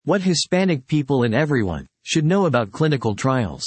What Hispanic people and everyone should know about clinical trials.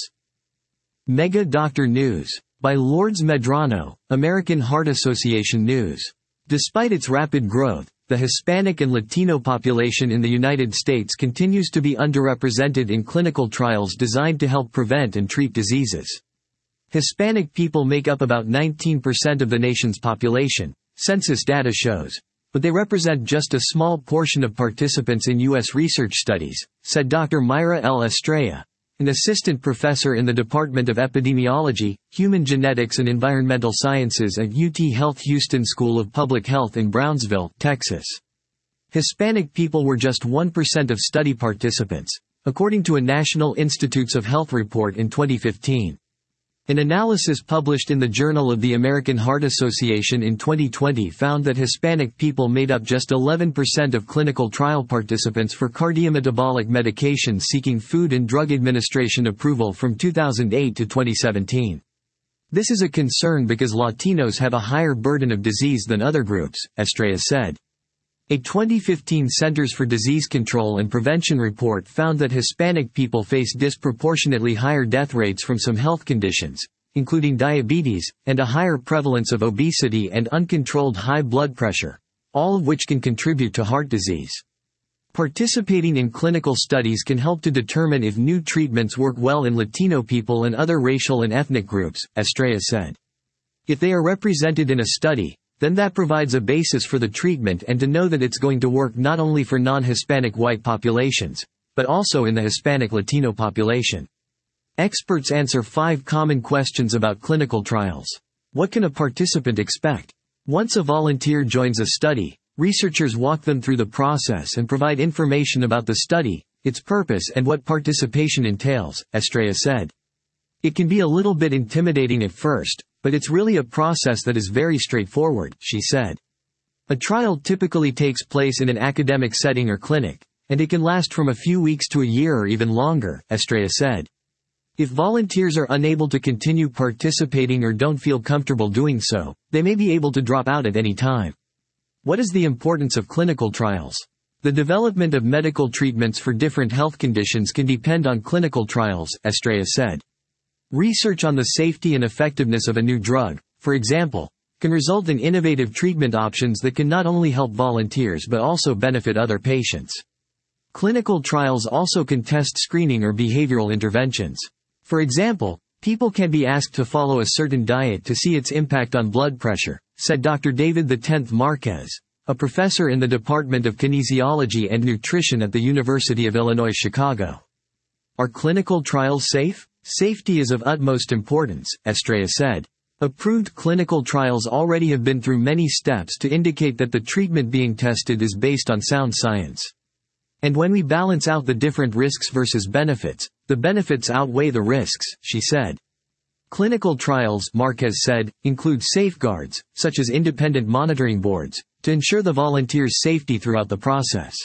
Mega Doctor News. By Lourdes Medrano, American Heart Association News. Despite its rapid growth, the Hispanic and Latino population in the United States continues to be underrepresented in clinical trials designed to help prevent and treat diseases. Hispanic people make up about 19% of the nation's population, census data shows, but they represent just a small portion of participants in U.S. research studies, said Dr. Mayra L. Estrella, an assistant professor in the Department of Epidemiology, Human Genetics and Environmental Sciences at UT Health Houston School of Public Health in Brownsville, Texas. Hispanic people were just 1% of study participants, according to a National Institutes of Health report in 2015. An analysis published in the Journal of the American Heart Association in 2020 found that Hispanic people made up just 11% of clinical trial participants for cardiometabolic medications seeking Food and Drug Administration approval from 2008 to 2017. This is a concern because Latinos have a higher burden of disease than other groups, Estrella said. A 2015 Centers for Disease Control and Prevention report found that Hispanic people face disproportionately higher death rates from some health conditions, including diabetes, and a higher prevalence of obesity and uncontrolled high blood pressure, all of which can contribute to heart disease. Participating in clinical studies can help to determine if new treatments work well in Latino people and other racial and ethnic groups, Estrella said. If they are represented in a study, then that provides a basis for the treatment and to know that it's going to work not only for non-Hispanic white populations, but also in the Hispanic Latino population. Experts answer 5 common questions about clinical trials. What can a participant expect? Once a volunteer joins a study, researchers walk them through the process and provide information about the study, its purpose and what participation entails, Estrella said. It can be a little bit intimidating at first, but it's really a process that is very straightforward, she said. A trial typically takes place in an academic setting or clinic, and it can last from a few weeks to a year or even longer, Estrella said. If volunteers are unable to continue participating or don't feel comfortable doing so, they may be able to drop out at any time. What is the importance of clinical trials? The development of medical treatments for different health conditions can depend on clinical trials, Estrella said. Research on the safety and effectiveness of a new drug, for example, can result in innovative treatment options that can not only help volunteers but also benefit other patients. Clinical trials also can test screening or behavioral interventions. For example, people can be asked to follow a certain diet to see its impact on blood pressure, said Dr. David X. Marquez, a professor in the Department of Kinesiology and Nutrition at the University of Illinois Chicago. Are clinical trials safe? Safety is of utmost importance, Estrella said. Approved clinical trials already have been through many steps to indicate that the treatment being tested is based on sound science. And when we balance out the different risks versus benefits, the benefits outweigh the risks, she said. Clinical trials, Marquez said, include safeguards, such as independent monitoring boards, to ensure the volunteers' safety throughout the process.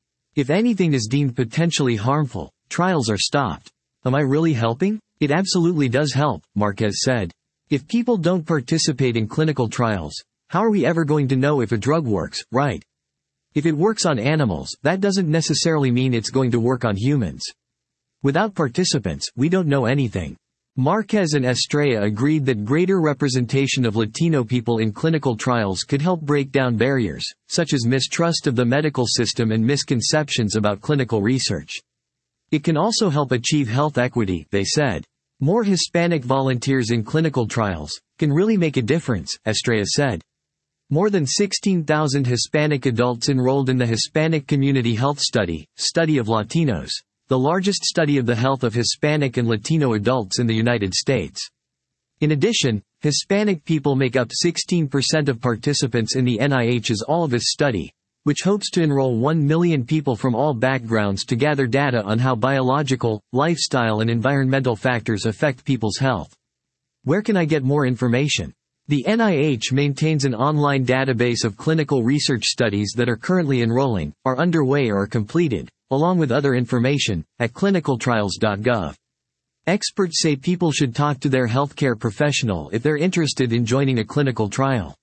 If anything is deemed potentially harmful, trials are stopped. Am I really helping? It absolutely does help, Marquez said. If people don't participate in clinical trials, how are we ever going to know if a drug works, right? If it works on animals, that doesn't necessarily mean it's going to work on humans. Without participants, we don't know anything. Marquez and Estrella agreed that greater representation of Latino people in clinical trials could help break down barriers, such as mistrust of the medical system and misconceptions about clinical research. It can also help achieve health equity, they said. More Hispanic volunteers in clinical trials can really make a difference, Estrella said. More than 16,000 Hispanic adults enrolled in the Hispanic Community Health Study of Latinos, the largest study of the health of Hispanic and Latino adults in the United States. In addition, Hispanic people make up 16% of participants in the NIH's All of Us study, which hopes to enroll 1 million people from all backgrounds to gather data on how biological, lifestyle and environmental factors affect people's health. Where can I get more information? The NIH maintains an online database of clinical research studies that are currently enrolling, are underway or are completed, along with other information, at clinicaltrials.gov. Experts say people should talk to their healthcare professional if they're interested in joining a clinical trial.